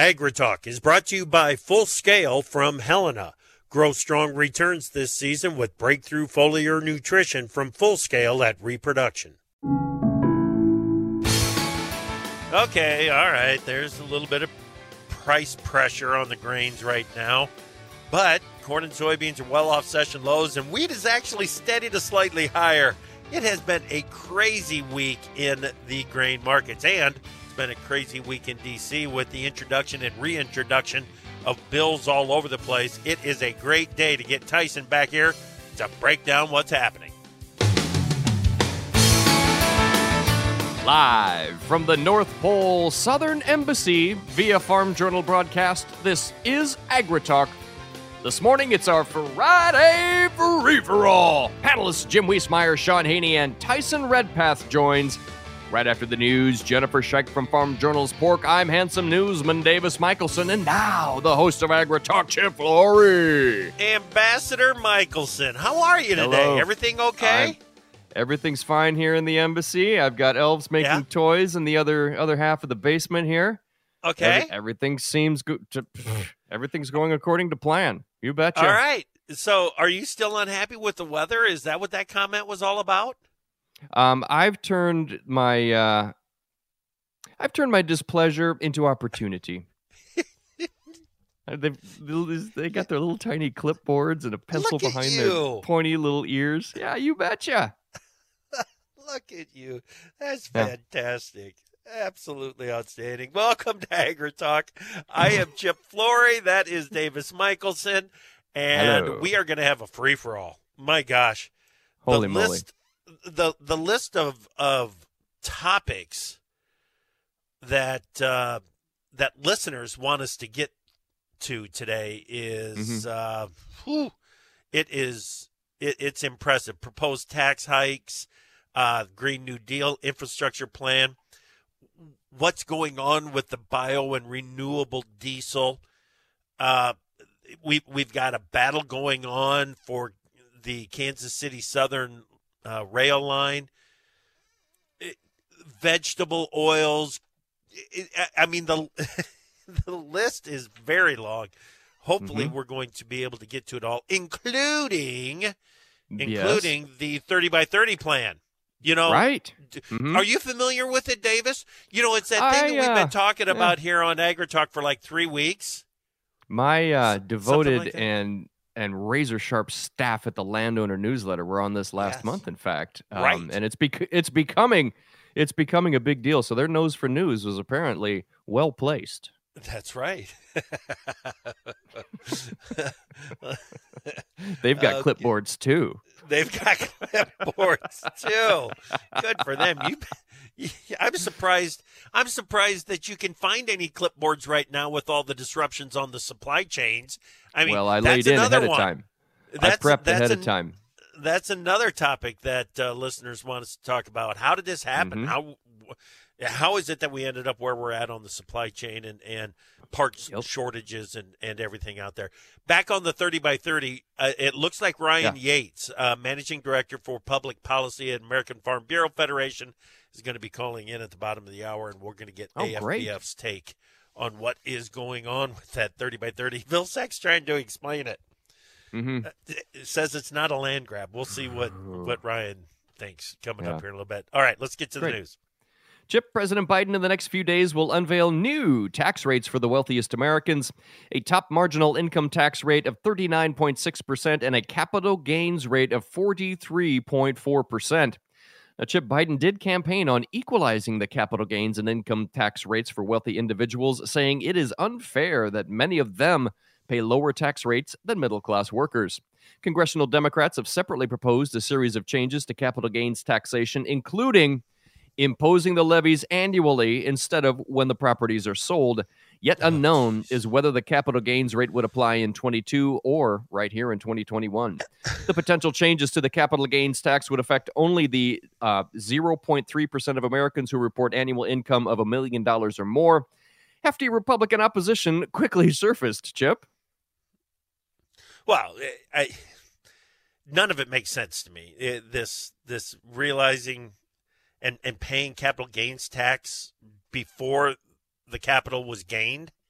AgriTalk is brought to you by Full Scale from Helena. Grow strong returns this season with breakthrough foliar nutrition from Full Scale at Reproduction. Okay, all right, there's a little bit of price pressure on the grains right now, but corn and soybeans are well off session lows, and wheat is actually steady to slightly higher. It has been a crazy week in the grain markets, and it's been a crazy week in D.C. with the introduction and reintroduction of bills all over the place. It is a great day to get Tyson back here to break down what's happening. Live from the North Pole Southern Embassy via Farm Journal broadcast, this is AgriTalk. This morning, it's our Friday free-for-all. Panelists Jim Wiesmeyer, Sean Haney, and Tyson Redpath joins. Right after the news, Jennifer Scheich from Farm Journal's Pork. I'm handsome newsman Davis Michelson, and now the host of AgriTalk, Chip Flory. Ambassador Michelson, how are you today? Hello. Everything okay? Everything's fine here in the embassy. I've got elves making toys in the other half of the basement here. Okay. Everything seems good. Everything's going according to plan. You betcha. All right. So are you still unhappy with the weather? Is that what that comment was all about? I've turned my displeasure into opportunity. They got their little tiny clipboards and a pencil behind their pointy little ears. Yeah, you betcha. Look at you. That's fantastic. Absolutely outstanding. Welcome to AgriTalk. I am Chip Flory. That is Davis Michelson. And Hello. We are going to have a free-for-all. My gosh. Holy moly. The list of topics that that listeners want us to get to today is it's impressive. Proposed tax hikes, Green New Deal, infrastructure plan, what's going on with the bio and renewable diesel. We've got a battle going on for the Kansas City Southern rail line, vegetable oils. I mean, the list is very long. Hopefully, we're going to be able to get to it all, including the 30 by 30 plan. You know, right? Are you familiar with it, Davis? You know, it's that thing that we've been talking about here on AgriTalk for like 3 weeks. My devoted and razor sharp staff at the Landowner Newsletter were on this last month, in fact. Right. And it's becoming a big deal. So their nose for news was apparently well placed. That's right. They've got clipboards too. They've got clipboards too. Good for them. I'm surprised that you can find any clipboards right now with all the disruptions on the supply chains. I mean, I laid in ahead of time. I prepped ahead of time. That's another topic that listeners want us to talk about. How did this happen? How is it that we ended up where we're at on the supply chain and parts shortages and everything out there? Back on the 30 by 30, it looks like Ryan Yates, Managing Director for Public Policy at American Farm Bureau Federation, is going to be calling in at the bottom of the hour, and we're going to get AFBF's take on what is going on with that 30 by 30. Bill Seck's trying to explain it. It says it's not a land grab. We'll see what Ryan thinks coming up here in a little bit. All right, let's get to the news. Chip, President Biden in the next few days will unveil new tax rates for the wealthiest Americans, a top marginal income tax rate of 39.6% and a capital gains rate of 43.4%. Now, Chip, Biden did campaign on equalizing the capital gains and income tax rates for wealthy individuals, saying it is unfair that many of them pay lower tax rates than middle-class workers. Congressional Democrats have separately proposed a series of changes to capital gains taxation, including imposing the levies annually instead of when the properties are sold. Yet unknown is whether the capital gains rate would apply in 22 or right here in 2021. The potential changes to the capital gains tax would affect only the 0.3% of Americans who report annual income of $1 million or more. Hefty Republican opposition quickly surfaced, Chip. Well, none of it makes sense to me. This realizing and paying capital gains tax before the capital was gained.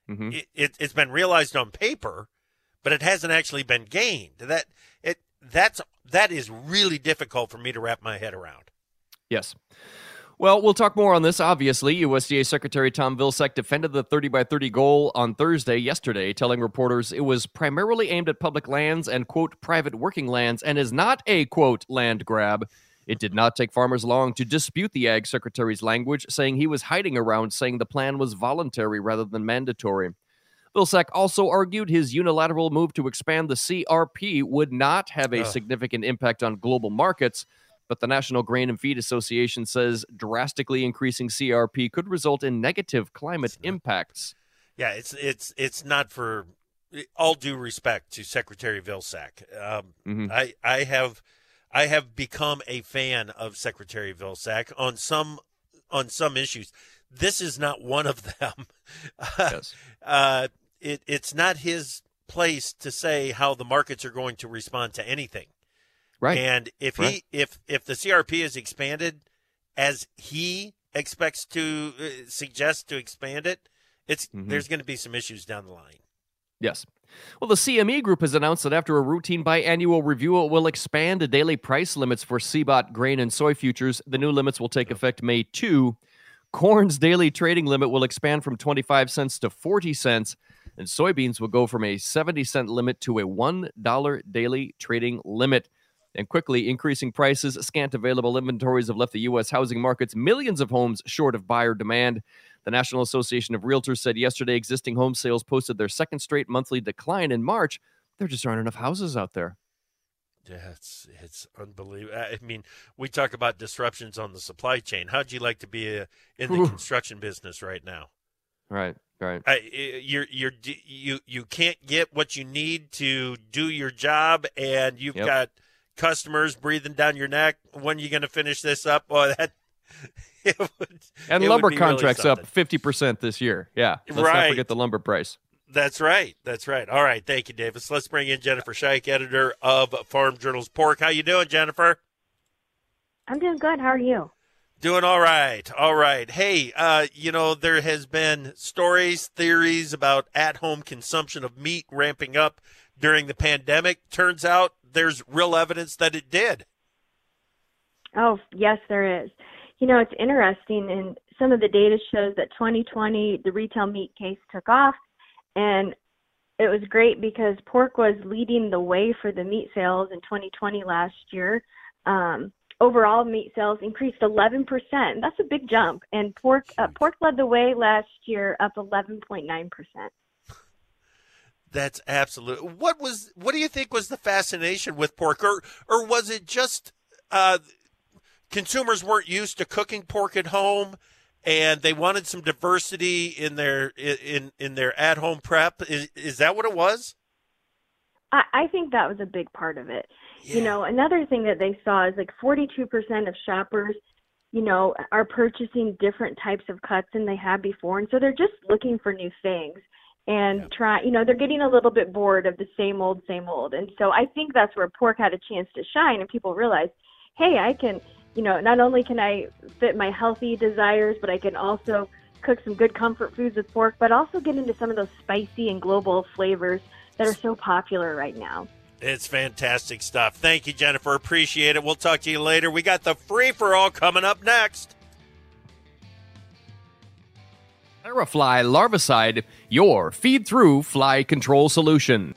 Mm-hmm. It's been realized on paper, but it hasn't actually been gained. That is really difficult for me to wrap my head around. Yes. Well, we'll talk more on this, obviously. USDA Secretary Tom Vilsack defended the 30-by-30 goal on yesterday, telling reporters it was primarily aimed at public lands and, quote, private working lands, and is not a, quote, land grab. It did not take farmers long to dispute the Ag Secretary's language, saying he was hiding around saying the plan was voluntary rather than mandatory. Vilsack also argued his unilateral move to expand the CRP would not have a significant impact on global markets, but the National Grain and Feed Association says drastically increasing CRP could result in negative climate impacts. Yeah, it's not, for all due respect to Secretary Vilsack. I have become a fan of Secretary Vilsack on some issues. This is not one of them. Yes. It's not his place to say how the markets are going to respond to anything. Right. And if the CRP is expanded as he expects to suggest to expand it, there's going to be some issues down the line. Yes. Well, the CME Group has announced that after a routine biannual review, it will expand the daily price limits for CBOT grain and soy futures. The new limits will take effect May 2. Corn's daily trading limit will expand from 25 cents to 40 cents, and soybeans will go from a 70-cent limit to a $1 daily trading limit. And quickly increasing prices, scant available inventories have left the U.S. housing markets millions of homes short of buyer demand. The National Association of Realtors said yesterday existing home sales posted their second straight monthly decline in March. There just aren't enough houses out there. Yeah, it's unbelievable. I mean, we talk about disruptions on the supply chain. How'd you like to be in the construction business right now? Right. You can't get what you need to do your job, and you've got customers breathing down your neck. When are you going to finish this up? Well, lumber contracts up 50% this year. Yeah, let's not forget the lumber price. That's right. All right, thank you, Davis. Let's bring in Jennifer Scheich, editor of Farm Journal's Pork. How you doing, Jennifer? I'm doing good. How are you? Doing all right. Hey, there has been stories, theories about at-home consumption of meat ramping up during the pandemic. Turns out there's real evidence that it did. Oh, yes, there is. It's interesting, and some of the data shows that 2020, the retail meat case took off, and it was great because pork was leading the way for the meat sales in 2020 last year. Overall, meat sales increased 11%. That's a big jump, and pork led the way last year, up 11.9%. That's absolute. What do you think was the fascination with pork, or was it just consumers weren't used to cooking pork at home, and they wanted some diversity in their at-home prep? Is that what it was? I think that was a big part of it. Yeah. Another thing that they saw is like 42% of shoppers, are purchasing different types of cuts than they had before, and so they're just looking for new things. And they're getting a little bit bored of the same old. And so I think that's where pork had a chance to shine, and people realized, hey, I can, not only can I fit my healthy desires, but I can also cook some good comfort foods with pork, but also get into some of those spicy and global flavors that are so popular right now. It's fantastic stuff. Thank you, Jennifer. Appreciate it. We'll talk to you later. We got the free-for-all coming up next. Therafly Larvicide, your feed-through fly control solution.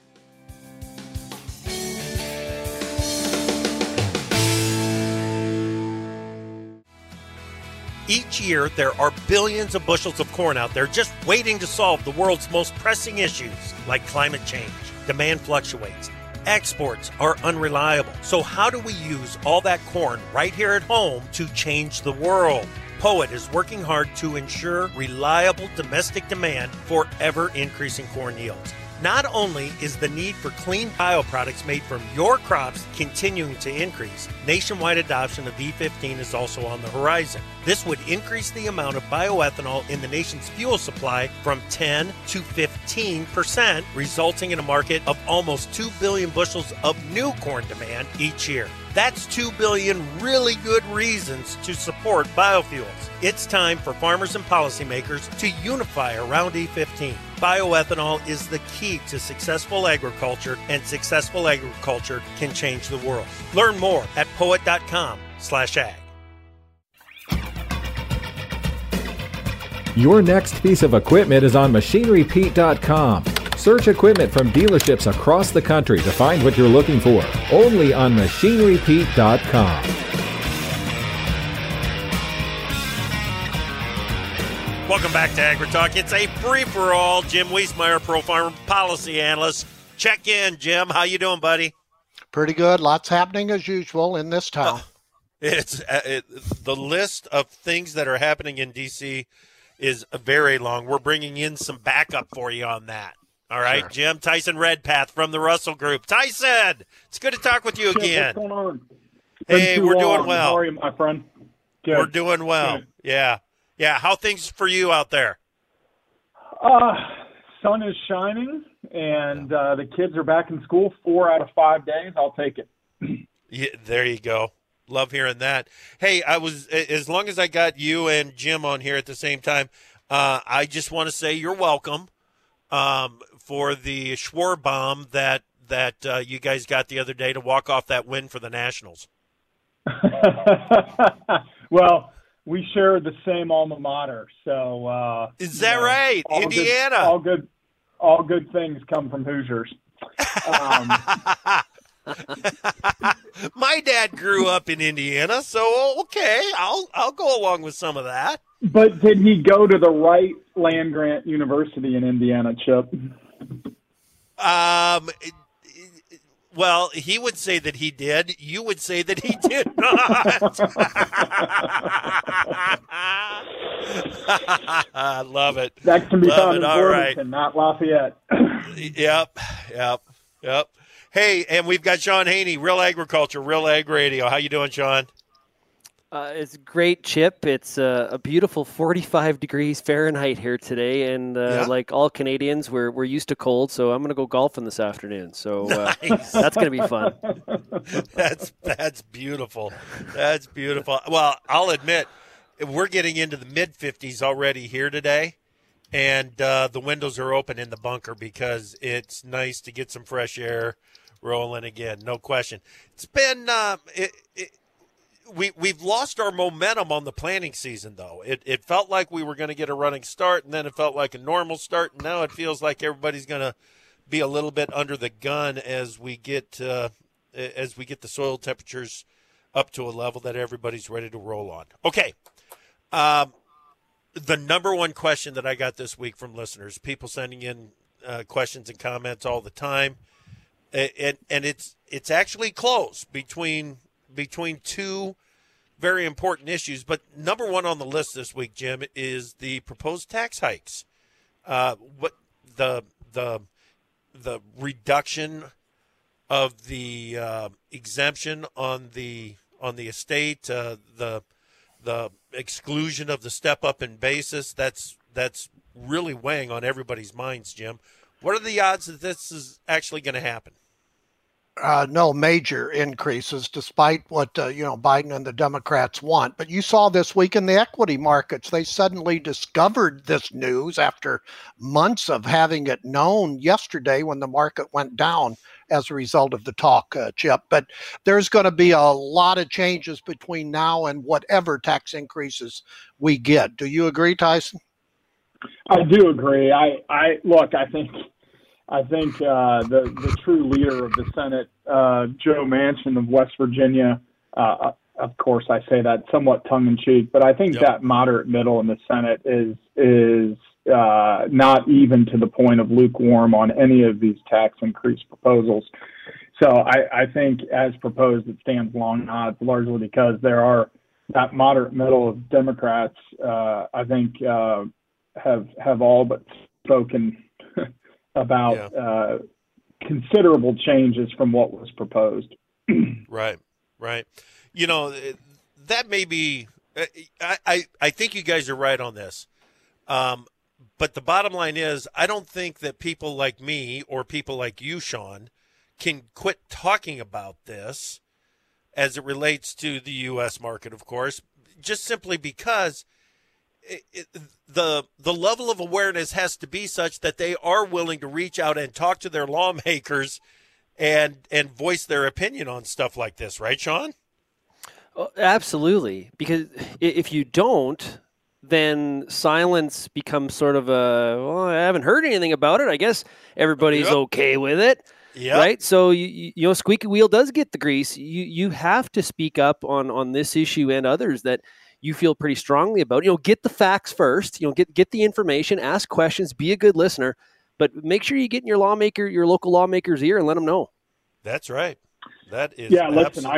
Each year, there are billions of bushels of corn out there just waiting to solve the world's most pressing issues, like climate change. Demand fluctuates. Exports are unreliable. So how do we use all that corn right here at home to change the world? POET is working hard to ensure reliable domestic demand for ever-increasing corn yields. Not only is the need for clean bioproducts made from your crops continuing to increase, nationwide adoption of E15 is also on the horizon. This would increase the amount of bioethanol in the nation's fuel supply from 10 to 15%, resulting in a market of almost 2 billion bushels of new corn demand each year. That's 2 billion really good reasons to support biofuels. It's time for farmers and policymakers to unify around E15. Bioethanol is the key to successful agriculture, and successful agriculture can change the world. Learn more at poet.com/ag. Your next piece of equipment is on MachineryPete.com. Search equipment from dealerships across the country to find what you're looking for. Only on MachineryPete.com. Welcome back to AgriTalk. It's a free-for-all. Jim Wiesmeyer, Pro Farmer Policy Analyst. Check in, Jim. How you doing, buddy? Pretty good. Lots happening as usual in this town. The list of things that are happening in D.C. is very long. We're bringing in some backup for you on that. All right, sure. Jim, Tyson Redpath from the Russell Group. Tyson, it's good to talk with you again. What's going on? Hey, we're doing well. How are you, my friend? Good. We're doing well. Good. Yeah. How things for you out there? Sun is shining, and the kids are back in school 4 out of 5 days. I'll take it. Yeah, there you go. Love hearing that. Hey, as long as I got you and Jim on here at the same time, I just want to say you're welcome. For the Schwarbomb that you guys got the other day to walk off that win for the Nationals. Well, we share the same alma mater, so is that right? Indiana. All good things come from Hoosiers. My dad grew up in Indiana, so okay, I'll go along with some of that. But did he go to the right land-grant university in Indiana, Chip? Well, he would say that he did. You would say that he did not. I love it. That can be found in Bloomington, right. Not Lafayette. Yep. Hey, and we've got Sean Haney, Real Agriculture, Real Ag Radio. How you doing, Sean? It's great, Chip. It's a beautiful 45 degrees Fahrenheit here today, and like all Canadians, we're used to cold, so I'm going to go golfing this afternoon. So nice. That's going to be fun. That's beautiful. That's beautiful. Well, I'll admit, we're getting into the mid-50s already here today, and the windows are open in the bunker because it's nice to get some fresh air rolling again, no question. It's been We've lost our momentum on the planting season, though. It felt like we were going to get a running start, and then it felt like a normal start, and now it feels like everybody's going to be a little bit under the gun as we get the soil temperatures up to a level that everybody's ready to roll on. Okay, the number one question that I got this week from listeners, people sending in questions and comments all the time, and it's actually close between two very important issues. But number one on the list this week, Jim, is the proposed tax hikes. What the reduction of the exemption on the estate, the exclusion of the step up in basis. That's really weighing on everybody's minds, Jim. What are the odds that this is actually going to happen? No major increases, despite what Biden and the Democrats want. But you saw this week in the equity markets, they suddenly discovered this news after months of having it known yesterday when the market went down as a result of the talk, Chip. But there's going to be a lot of changes between now and whatever tax increases we get. Do you agree, Tyson? I do agree. I think the true leader of the Senate, Joe Manchin of West Virginia, of course I say that somewhat tongue-in-cheek, but I think that moderate middle in the Senate is not even to the point of lukewarm on any of these tax increase proposals. So I think as proposed it stands long odds, largely because there are that moderate middle of Democrats, I think, have all but spoken about considerable changes from what was proposed. Right. You know, that may be I think you guys are right on this. But the bottom line is I don't think that people like me or people like you, Sean, can quit talking about this as it relates to the U.S. market, of course, just simply because the level of awareness has to be such that they are willing to reach out and talk to their lawmakers and voice their opinion on stuff like this, right, Sean? Oh, absolutely, because if you don't, then silence becomes sort of I haven't heard anything about it. I guess everybody's okay with it, right? So you know, squeaky wheel does get the grease. You have to speak up on this issue and others that you feel pretty strongly about. You know, get the facts first. You know, get the information, ask questions, be a good listener, but make sure you get in your local lawmaker's ear and let them know. That's right. That is Listen,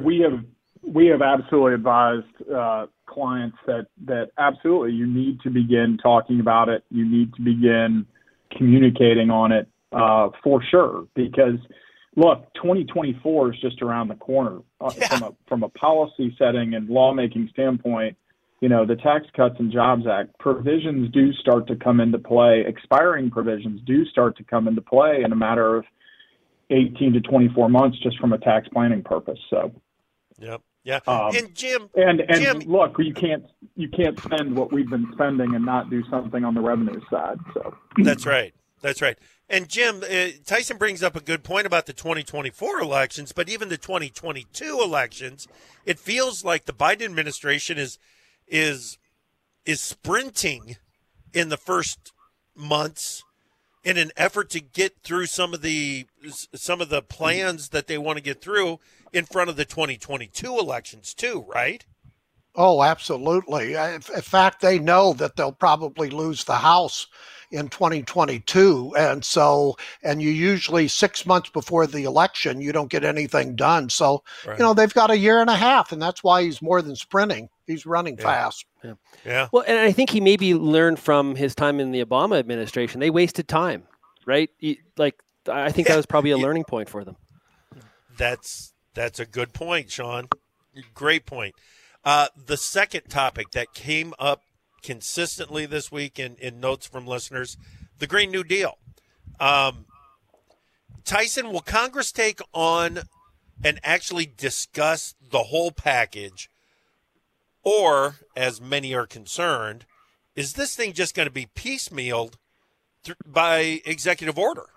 we have absolutely advised clients that absolutely you need to begin talking about it. You need to begin communicating on it for sure, because look, 2024 is just around the corner. From a policy setting and lawmaking standpoint. You know, the Tax Cuts and Jobs Act provisions do start to come into play. Expiring provisions do start to come into play in a matter of 18 to 24 months, just from a tax planning purpose. So, yeah. And Jim, look, you can't spend what we've been spending and not do something on the revenue side. So that's right. And Jim, Tyson brings up a good point about the 2024 elections, but even the 2022 elections, it feels like the Biden administration is sprinting in the first months in an effort to get through some of the plans that they want to get through in front of the 2022 elections too, right? Oh, absolutely. In fact, they know that they'll probably lose the House in 2022. And you usually 6 months before the election, you don't get anything done. So, right. They've got a year and a half, and that's why he's more than sprinting. He's running fast. Yeah. Well, and I think he maybe learned from his time in the Obama administration. They wasted time, right? I think that was probably a learning point for them. That's a good point, Sean. Great point. The second topic that came up consistently this week in notes from listeners, the Green New Deal. Tyson, will Congress take on and actually discuss the whole package? Or, as many are concerned, is this thing just going to be piecemealed by executive order?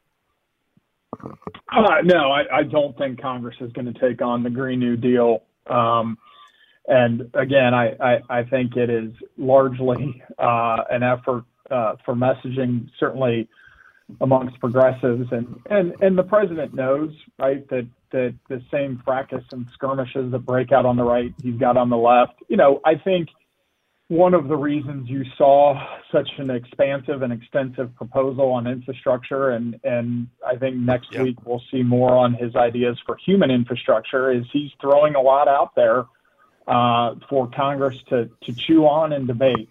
No, I don't think Congress is going to take on the Green New Deal. And again, I think it is largely an effort for messaging, certainly amongst progressives. And the president knows, right, that the same fracas and skirmishes that break out on the right, he's got on the left. I think one of the reasons you saw such an expansive and extensive proposal on infrastructure, and I think next week we'll see more on his ideas for human infrastructure, is he's throwing a lot out there for Congress to chew on and debate.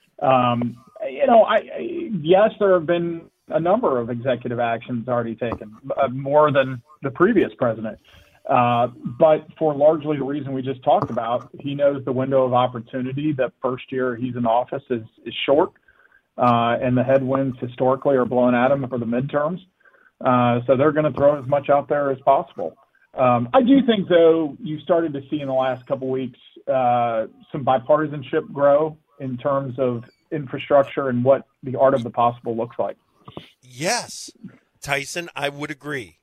Yes, there have been a number of executive actions already taken, more than the previous president. But for largely the reason we just talked about, he knows the window of opportunity that first year he's in office is short, and the headwinds historically are blowing at him for the midterms. So they're going to throw as much out there as possible. I do think, though, you started to see in the last couple of weeks some bipartisanship grow in terms of infrastructure and what the art of the possible looks like. Yes, Tyson, I would agree.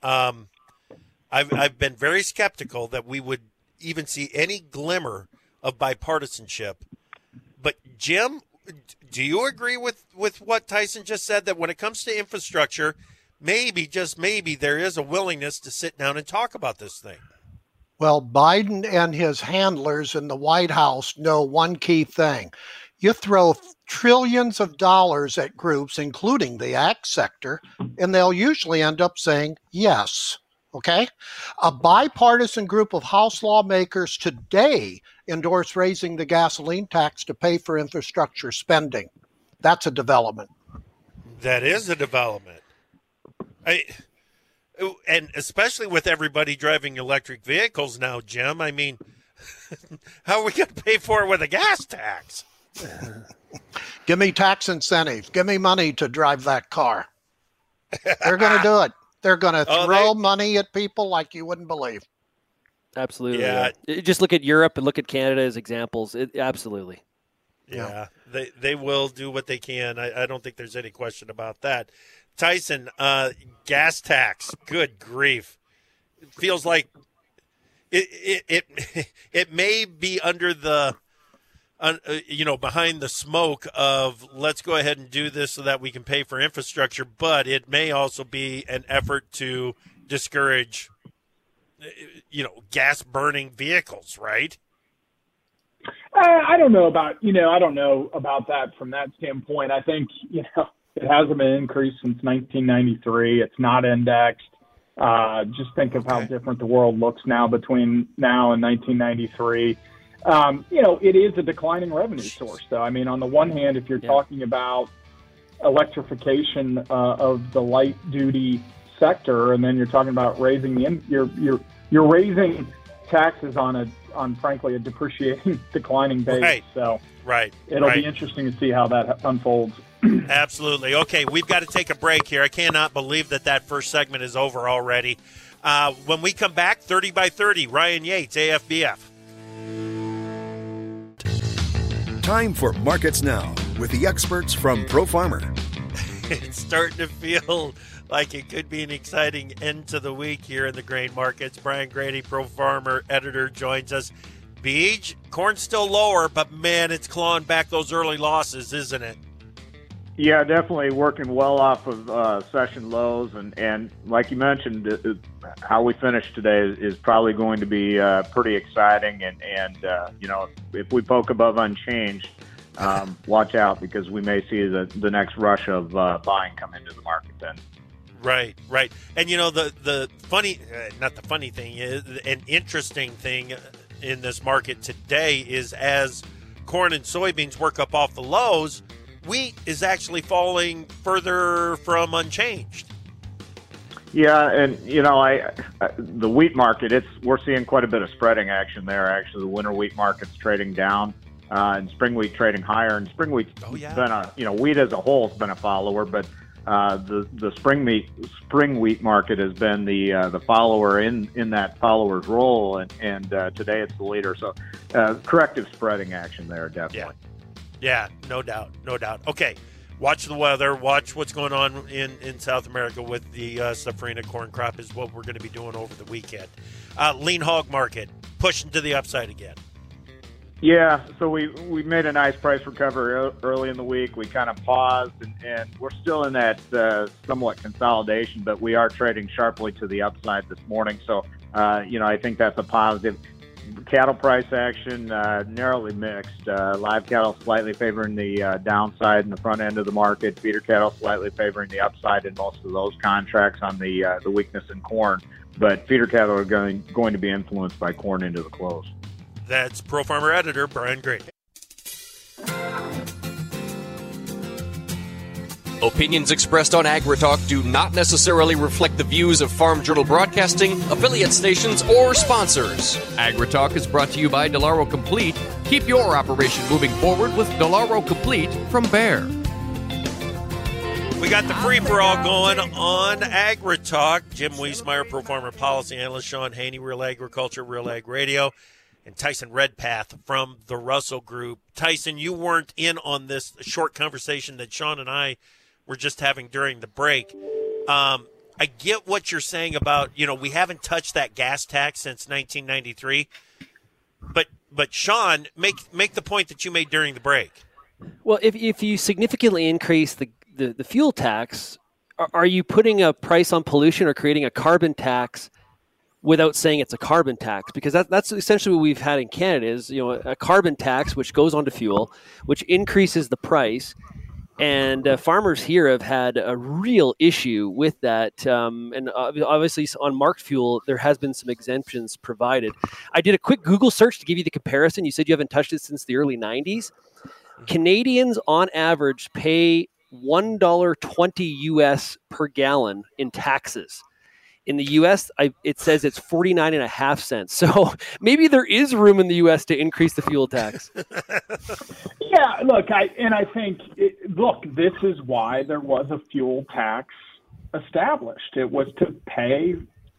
I've been very skeptical that we would even see any glimmer of bipartisanship. But, Jim, do you agree with what Tyson just said, that when it comes to infrastructure, maybe, just maybe, there is a willingness to sit down and talk about this thing? Well, Biden and his handlers in the White House know one key thing. You throw trillions of dollars at groups, including the ag sector, and they'll usually end up saying yes. Okay? A bipartisan group of House lawmakers today endorsed raising the gasoline tax to pay for infrastructure spending. That's a development. That is a development. And especially with everybody driving electric vehicles now, Jim, I mean, how are we going to pay for it with a gas tax? Give me tax incentives. Give me money to drive that car. They're going to do it. They're going to throw money at people like you wouldn't believe. Absolutely. Yeah. Just look at Europe and look at Canada as examples. Absolutely. Yeah, they will do what they can. I don't think there's any question about that. Tyson, gas tax. Good grief! It feels like it may be under the behind the smoke of let's go ahead and do this so that we can pay for infrastructure, but it may also be an effort to discourage gas burning vehicles, right? I don't know about that from that standpoint. I think, it hasn't been increased since 1993. It's not indexed. Just think of how different the world looks now between now and 1993. It is a declining revenue source, though. I mean, on the one hand, if you're talking about electrification of the light duty sector, and then you're talking about raising you're raising taxes on frankly a depreciating, declining base. Right. So it'll be interesting to see how that unfolds. Absolutely. Okay, we've got to take a break here. I cannot believe that first segment is over already. When we come back, 30 by 30, Ryan Yates, AFBF. Time for Markets Now with the experts from ProFarmer. It's starting to feel like it could be an exciting end to the week here in the grain markets. Brian Grady, ProFarmer editor, joins us. Beej, corn's still lower, but man, it's clawing back those early losses, isn't it? Yeah, definitely working well off of session lows, and like you mentioned, how we finish today is probably going to be pretty exciting. And if we poke above unchanged, watch out, because we may see the next rush of buying come into the market then. Right. And the funny, not the funny thing, is an interesting thing in this market today is as corn and soybeans work up off the lows, wheat is actually falling further from unchanged. Yeah, and the wheat market, we're seeing quite a bit of spreading action there. Actually, the winter wheat market's trading down, and spring wheat trading higher. And spring wheat's been wheat as a whole has been a follower, but the spring wheat market has been the follower in that follower's role, and today it's the leader. So corrective spreading action there, definitely. Yeah, no doubt. Okay, watch the weather. Watch what's going on in South America with the safrinha corn crop is what we're going to be doing over the weekend. Lean hog market pushing to the upside again. Yeah, so we made a nice price recovery early in the week. We kind of paused, and we're still in that somewhat consolidation, but we are trading sharply to the upside this morning. So, I think that's a positive. Cattle price action, narrowly mixed. Live cattle slightly favoring the downside in the front end of the market. Feeder cattle slightly favoring the upside in most of those contracts on the weakness in corn. But feeder cattle are going to be influenced by corn into the close. That's ProFarmer editor Brian Grady. Opinions expressed on AgriTalk do not necessarily reflect the views of Farm Journal Broadcasting, affiliate stations, or sponsors. AgriTalk is brought to you by Delaro Complete. Keep your operation moving forward with Delaro Complete from Bayer. We got the free-for-all going on AgriTalk. Jim Wiesmeyer, ProFarmer Policy Analyst, Sean Haney, Real Agriculture, Real Ag Radio, and Tyson Redpath from the Russell Group. Tyson, you weren't in on this short conversation that Sean and I were just having during the break. I get what you're saying about, we haven't touched that gas tax since 1993. But Sean, make the point that you made during the break. Well, if you significantly increase the fuel tax, are you putting a price on pollution or creating a carbon tax without saying it's a carbon tax? Because that's essentially what we've had in Canada is, a carbon tax which goes onto fuel, which increases the price. And farmers here have had a real issue with that. And obviously on marked fuel, there has been some exemptions provided. I did a quick Google search to give you the comparison. You said you haven't touched it since the early 90s. Canadians on average pay $1.20 US per gallon in taxes. In the U.S., it says it's 49.5 cents. So maybe there is room in the U.S. to increase the fuel tax. Yeah, look, I think this is why there was a fuel tax established. It was to pay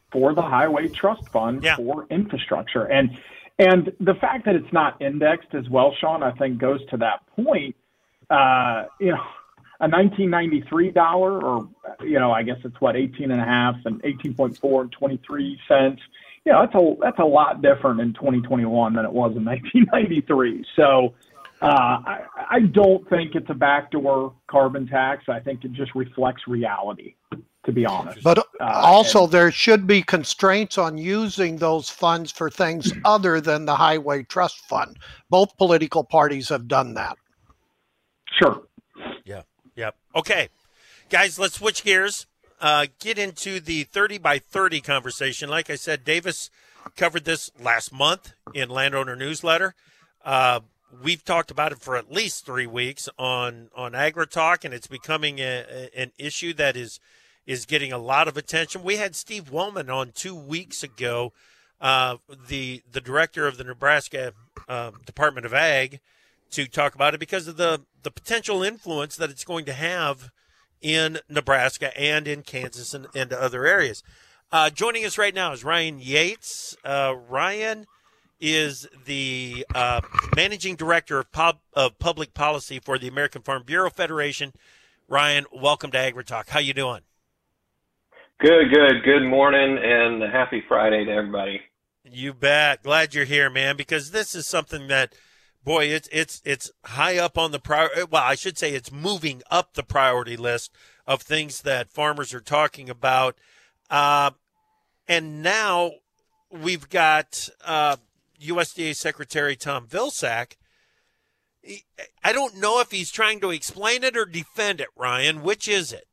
for the Highway Trust Fund for infrastructure. And the fact that it's not indexed as well, Sean, I think goes to that point. A $19.93 or, I guess it's 18.5 and 18.4 and 23 cents. That's a lot different in 2021 than it was in 1993. So I don't think it's a backdoor carbon tax. I think it just reflects reality, to be honest. But also there should be constraints on using those funds for things other than the Highway Trust Fund. Both political parties have done that. Sure. Yep. Okay, guys, let's switch gears. Get into the 30 by 30 conversation. Like I said, Davis covered this last month in Landowner Newsletter. We've talked about it for at least 3 weeks on AgriTalk, and it's becoming an issue that is getting a lot of attention. We had Steve Wollman on 2 weeks ago, the director of the Nebraska Department of Ag, to talk about it because of the potential influence that it's going to have in Nebraska and in Kansas and other areas. Joining us right now is Ryan Yates. Ryan is the managing director of public policy for the American Farm Bureau Federation. Ryan, welcome to AgriTalk. How you doing? Good. Good morning and happy Friday to everybody. You bet. Glad you're here, man, because this is something that, boy, it's high up on the I should say it's moving up the priority list of things that farmers are talking about. And now we've got USDA Secretary Tom Vilsack. I don't know if he's trying to explain it or defend it, Ryan. Which is it?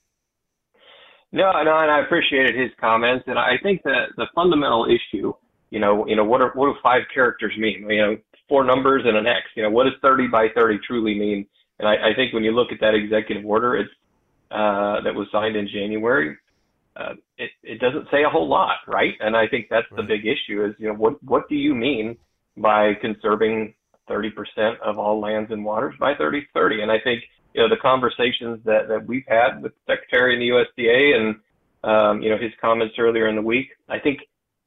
No, and I appreciated his comments, and I think that the fundamental issue, what do 5 characters mean? 4 numbers and an X. What does 30 by 30 truly mean? And I think when you look at that executive order, that was signed in January, it doesn't say a whole lot, right? And I think that's the big issue is, what do you mean by conserving 30% of all lands and waters by 3030? And I think, the conversations that we've had with the Secretary and the USDA and, his comments earlier in the week, I think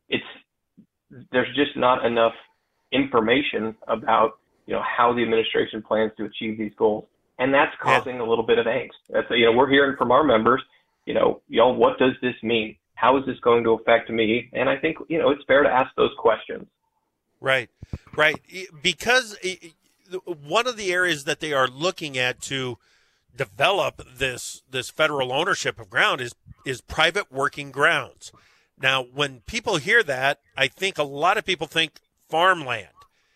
there's just not enough information about, how the administration plans to achieve these goals. And that's causing a little bit of angst. That's, we're hearing from our members, y'all, what does this mean? How is this going to affect me? And I think, it's fair to ask those questions. Right. Because one of the areas that they are looking at to develop this federal ownership of ground is private working grounds. Now, when people hear that, I think a lot of people think farmland.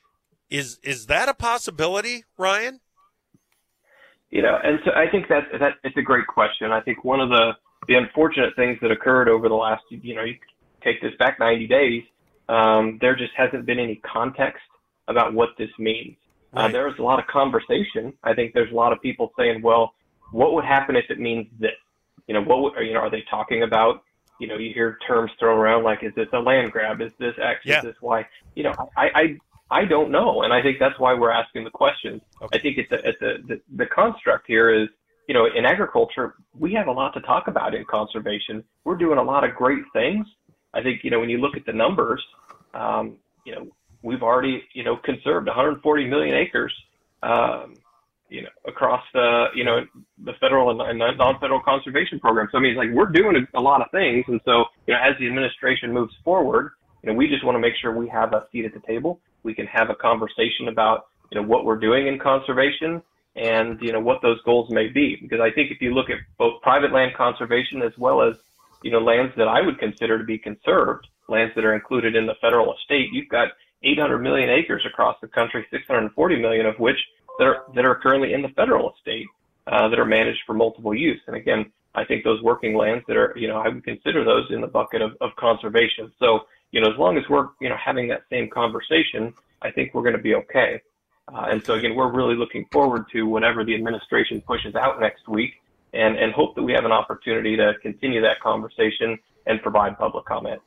Is that a possibility, Ryan? And so I think that it's a great question. I think one of the unfortunate things that occurred over the last, you take this back 90 days, there just hasn't been any context about what this means. Right. There was a lot of conversation. I think there's a lot of people saying, well, what would happen if it means this? Are they talking about, you hear terms thrown around like, is this a land grab? Is this X? Is this Y? I don't know. And I think that's why we're asking the questions. Okay. I think the construct here is, in agriculture, we have a lot to talk about in conservation. We're doing a lot of great things. I think, when you look at the numbers, we've already, conserved 140 million acres, across the federal and non-federal conservation programs. So, I mean, we're doing a lot of things. And so, as the administration moves forward, we just want to make sure we have a seat at the table. We can have a conversation about, what we're doing in conservation and, what those goals may be. Because I think if you look at both private land conservation as well as, lands that I would consider to be conserved, lands that are included in the federal estate, you've got 800 million acres across the country, 640 million of which that are currently in the federal estate, that are managed for multiple use. And again, I think those working lands that are, I would consider those in the bucket of conservation. So, as long as we're, having that same conversation, I think we're going to be okay. And so again, we're really looking forward to whatever the administration pushes out next week and hope that we have an opportunity to continue that conversation and provide public comment.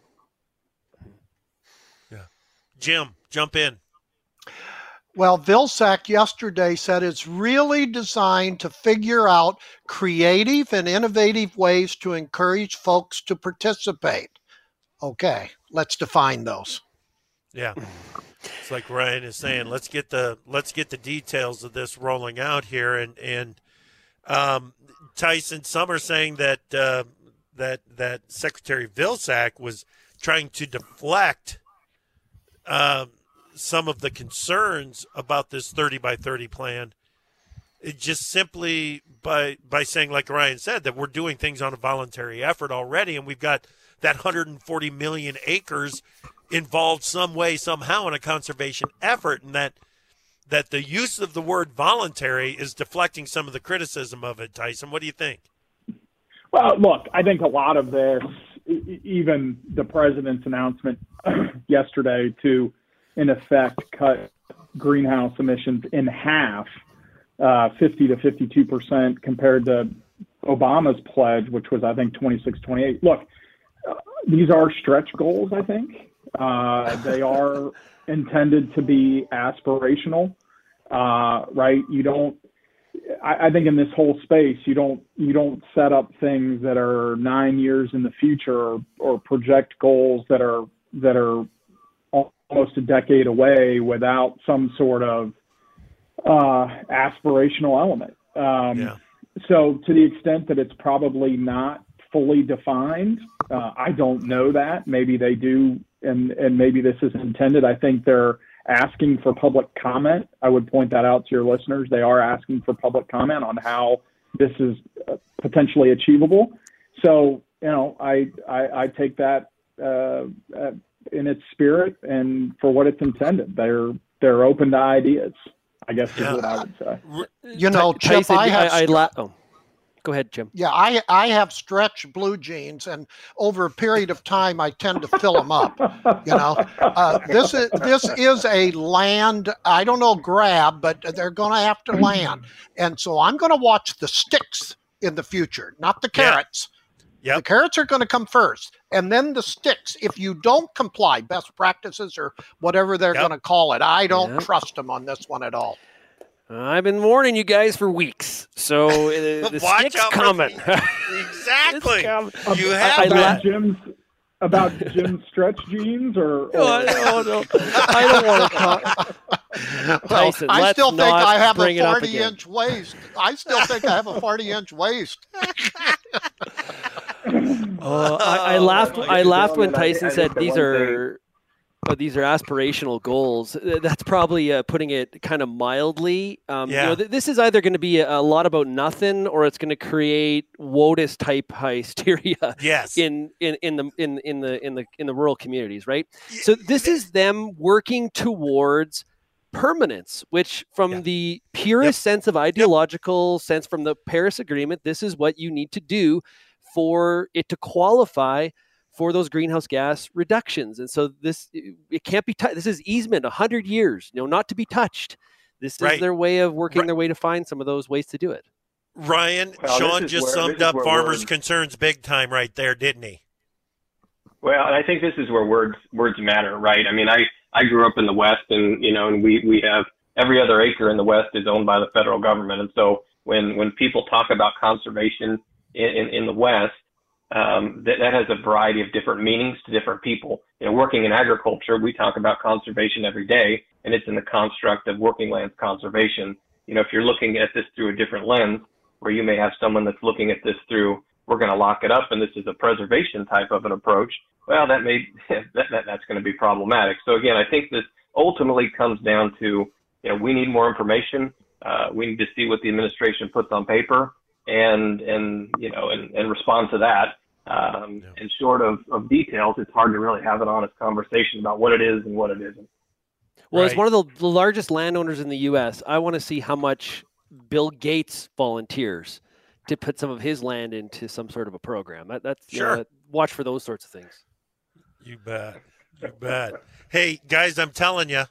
Yeah. Jim, jump in. Well, Vilsack yesterday said it's really designed to figure out creative and innovative ways to encourage folks to participate. Okay, let's define those. Yeah. It's like Ryan is saying, let's get the details of this rolling out here. And Tyson, some are saying that that Secretary Vilsack was trying to deflect some of the concerns about this 30 by 30 plan. It just simply by saying, like Ryan said, that we're doing things on a voluntary effort already, and we've got that 140 million acres involved some way, somehow in a conservation effort, and that the use of the word voluntary is deflecting some of the criticism of it. Tyson, what do you think? Well, look, I think a lot of this, even the president's announcement yesterday to, in effect, cut greenhouse emissions in half, 50 to 52% compared to Obama's pledge, which was, I think, 26, 28. Look, these are stretch goals, I think. They are intended to be aspirational, right? I think in this whole space, you don't set up things that are 9 years in the future or project goals that are almost a decade away without some sort of aspirational element. So to the extent that it's probably not fully defined, I don't know that. Maybe they do, and maybe this is intended. I think they're asking for public comment. I would point that out to your listeners. They are asking for public comment on how this is potentially achievable. So, I take that in its spirit and for what it's intended. They're open to ideas, I guess is what I would say. Chip, Tyson, go ahead, Jim. Yeah, I have stretch blue jeans, and over a period of time, I tend to fill them up. This is a land, I don't know, grab, but they're going to have to land, and so I'm going to watch the sticks in the future, not the carrots. Yep. The carrots are going to come first, and then the sticks. If you don't comply, best practices or whatever they're going to call it, I don't trust them on this one at all. I've been warning you guys for weeks, so the stick's coming. Exactly. You have about Jim's stretch jeans, or? No, I don't want to talk. Tyson, I still think I have a 40-inch waist. I still think I have a 40-inch waist. I laughed when Tyson said these are aspirational goals. That's probably putting it kind of mildly. This is either going to be a lot about nothing, or it's going to create WOTUS type hysteria. Yes. In the rural communities, right? So this is them working towards permanence, which from the purest sense of ideological sense from the Paris Agreement, this is what you need to do for it to qualify for those greenhouse gas reductions. And so it can't be touched. This is easement, 100 years, not to be touched. This is their way of working their way to find some of those ways to do it. Ryan, Sean just summed up farmers' concerns big time right there, didn't he? Well, and I think this is where words matter, right? I mean, I grew up in the West, and we have every other acre in the West is owned by the federal government. And so when people talk about conservation in the West, that has a variety of different meanings to different people. Working in agriculture, we talk about conservation every day, and it's in the construct of working lands conservation. If you're looking at this through a different lens, where you may have someone that's looking at this through, we're going to lock it up, and this is a preservation type of an approach, well, that's going to be problematic. So again, I think this ultimately comes down to, we need more information. We need to see what the administration puts on paper and respond to that. And short of details, it's hard to really have an honest conversation about what it is and what it isn't. Well, as one of the largest landowners in the U.S., I want to see how much Bill Gates volunteers to put some of his land into some sort of a program. That's sure. Watch for those sorts of things. You bet. You bet. Hey, guys, I'm telling you,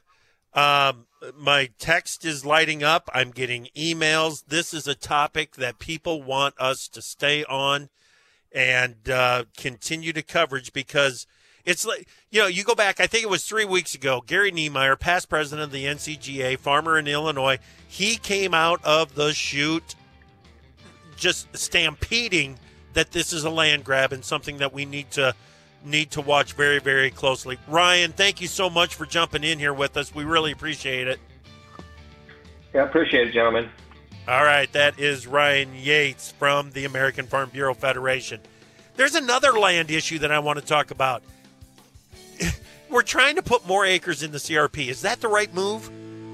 my text is lighting up. I'm getting emails. This is a topic that people want us to stay on and continue to coverage, because it's like, you go back, I think it was 3 weeks ago, Gary Niemeyer, past president of the NCGA, farmer in Illinois, he came out of the chute just stampeding that this is a land grab and something that we need to need to watch very, very closely. Ryan, thank you so much for jumping in here with us. We really appreciate it. Yeah, I appreciate it, gentlemen. All right, that is Ryan Yates from the American Farm Bureau Federation. There's another land issue that I want to talk about. We're trying to put more acres in the CRP. Is that the right move?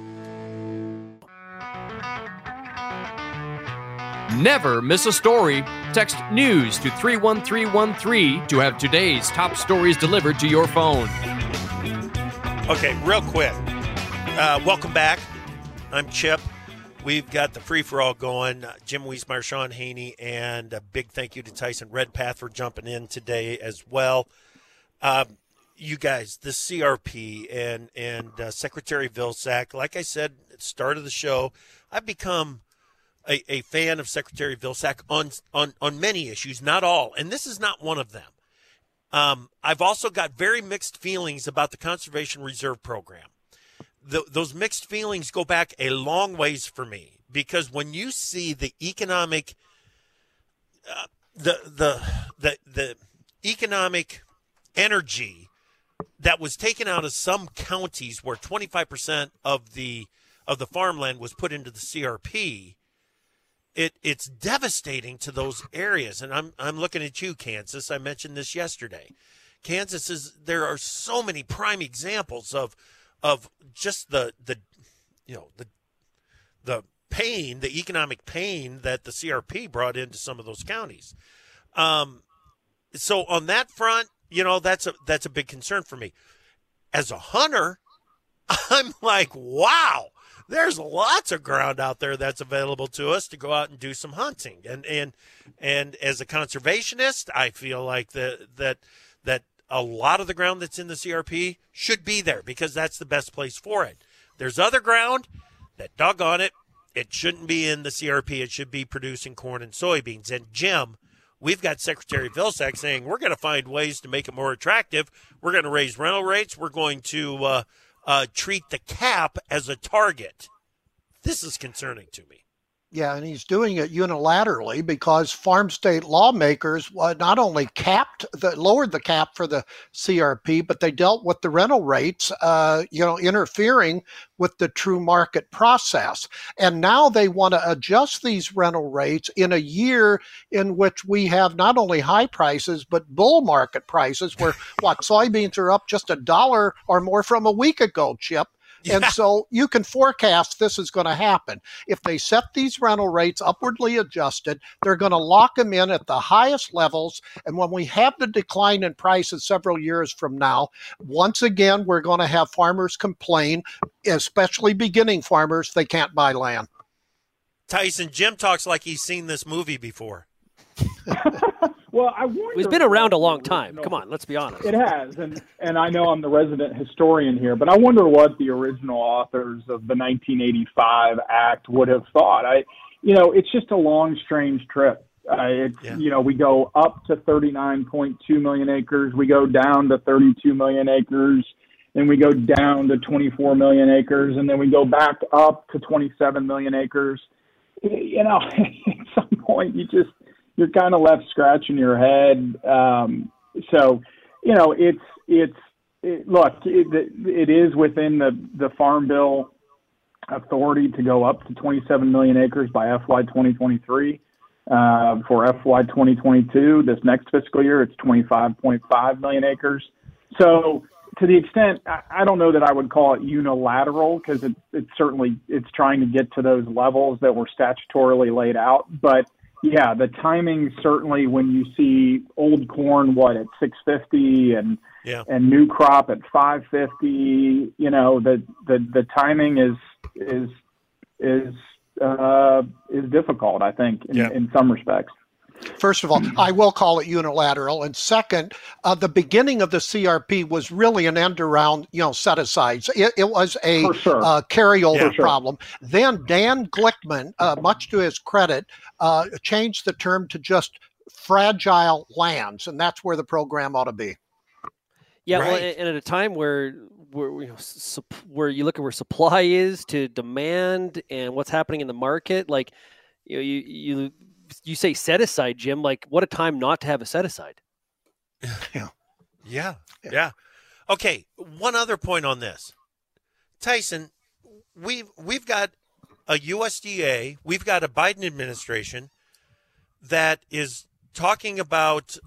Never miss a story. Text NEWS to 31313 to have today's top stories delivered to your phone. Okay, real quick. Welcome back. I'm Chip. We've got the free-for-all going. Jim Wiesmeyer, Sean Haney, and a big thank you to Tyson Redpath for jumping in today as well. You guys, the CRP and Secretary Vilsack, like I said at the start of the show, I've become a fan of Secretary Vilsack on many issues, not all, and this is not one of them. I've also got very mixed feelings about the Conservation Reserve Program. Those mixed feelings go back a long ways for me, because when you see the economic, the economic energy that was taken out of some counties where 25% of the farmland was put into the CRP, it's devastating to those areas. And I'm looking at you, Kansas. I mentioned this yesterday. There are so many prime examples of just the pain, the economic pain that the CRP brought into some of those counties. So on that front, that's a big concern for me. As a hunter, I'm like, wow, there's lots of ground out there that's available to us to go out and do some hunting. And as a conservationist, I feel like that a lot of the ground that's in the CRP should be there, because that's the best place for it. There's other ground that, doggone it, it shouldn't be in the CRP. It should be producing corn and soybeans. And Jim, we've got Secretary Vilsack saying we're going to find ways to make it more attractive. We're going to raise rental rates. We're going to treat the cap as a target. This is concerning to me. Yeah, and he's doing it unilaterally because farm state lawmakers not only lowered the cap for the CRP, but they dealt with the rental rates, interfering with the true market process. And now they want to adjust these rental rates in a year in which we have not only high prices, but bull market prices where soybeans are up just $1 or more from a week ago, Chip. And so you can forecast this is going to happen. If they set these rental rates upwardly adjusted, they're going to lock them in at the highest levels. And when we have the decline in prices several years from now, once again, we're going to have farmers complain, especially beginning farmers, they can't buy land. Tyson, Jim talks like he's seen this movie before. Well, I wonder. It's been around a long time. Come on, let's be honest. It has, and I know I'm the resident historian here, but I wonder what the original authors of the 1985 Act would have thought. It's just a long, strange trip. We go up to 39.2 million acres, we go down to 32 million acres, then we go down to 24 million acres, and then we go back up to 27 million acres. At some point, you're kind of left scratching your head. It is within the Farm Bill authority to go up to 27 million acres by FY 2023. For FY 2022, this next fiscal year, it's 25.5 million acres. So to the extent, I don't know that I would call it unilateral, because it's trying to get to those levels that were statutorily laid out. But yeah, the timing, certainly when you see old corn, at 650 and new crop at 550, the timing is difficult, I think, in some respects. First of all, I will call it unilateral. And second, the beginning of the CRP was really an end around, set-asides. It was a carryover problem. Then Dan Glickman, much to his credit, changed the term to just fragile lands. And that's where the program ought to be. Yeah, right. Well, and at a time where you look at where supply is to demand and what's happening in the market, like, you say set aside, Jim, like what a time not to have a set aside. Yeah. Yeah. Okay, one other point on this. Tyson, we've got a USDA, we've got a Biden administration that is talking about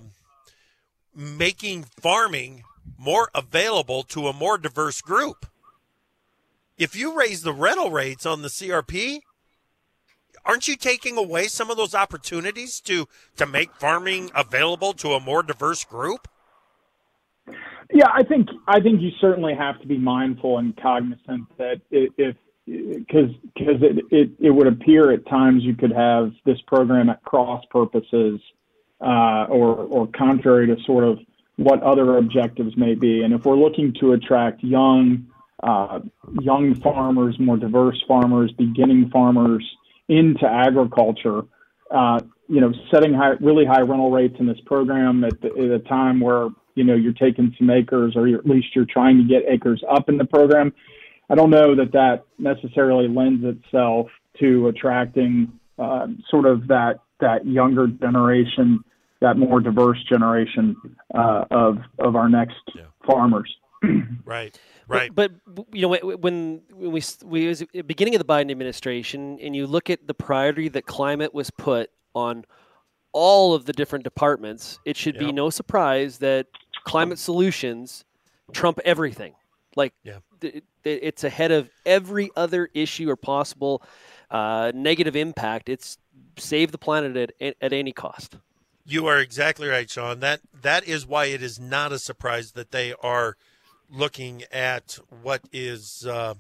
making farming more available to a more diverse group. If you raise the rental rates on the CRP, aren't you taking away some of those opportunities to make farming available to a more diverse group? Yeah, I think you certainly have to be mindful and cognizant that because it would appear at times you could have this program at cross purposes or contrary to sort of what other objectives may be. And if we're looking to attract young farmers, more diverse farmers, beginning farmers into agriculture, setting really high rental rates in this program at a time where, you're taking some acres, or at least you're trying to get acres up in the program, I don't know that necessarily lends itself to attracting sort of that younger generation, that more diverse generation of our next farmers. Right. But when we was at the beginning of the Biden administration, and you look at the priority that climate was put on all of the different departments, it should be no surprise that climate solutions trump everything. It's ahead of every other issue or possible negative impact. It's save the planet at any cost. You are exactly right, Sean. That is why it is not a surprise that they are looking at what is the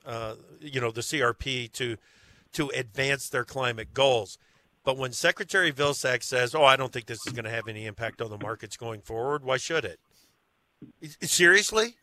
CRP to advance their climate goals. But when Secretary Vilsack says, I don't think this is going to have any impact on the markets going forward, why should it? Seriously?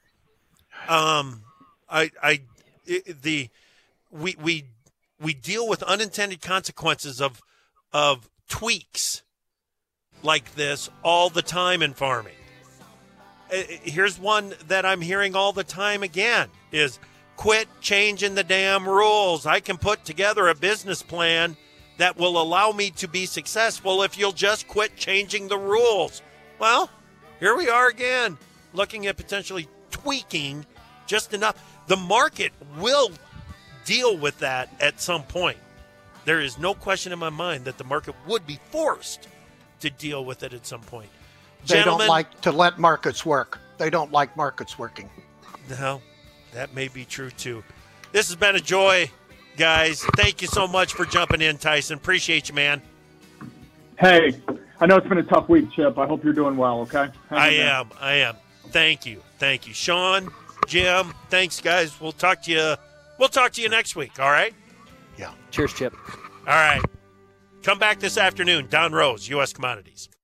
We deal with unintended consequences of tweaks like this all the time in farming. Here's one that I'm hearing all the time again is quit changing the damn rules. I can put together a business plan that will allow me to be successful if you'll just quit changing the rules. Well, here we are again, looking at potentially tweaking just enough. The market will deal with that at some point. There is no question in my mind that the market would be forced to deal with it at some point. They don't like to let markets work. They don't like markets working. No, that may be true too. This has been a joy, guys. Thank you so much for jumping in, Tyson. Appreciate you, man. Hey, I know it's been a tough week, Chip. I hope you're doing well, okay? I am. Thank you. Sean, Jim, thanks, guys. We'll talk to you next week, all right? Yeah. Cheers, Chip. All right. Come back this afternoon. Don Rose, U.S. Commodities.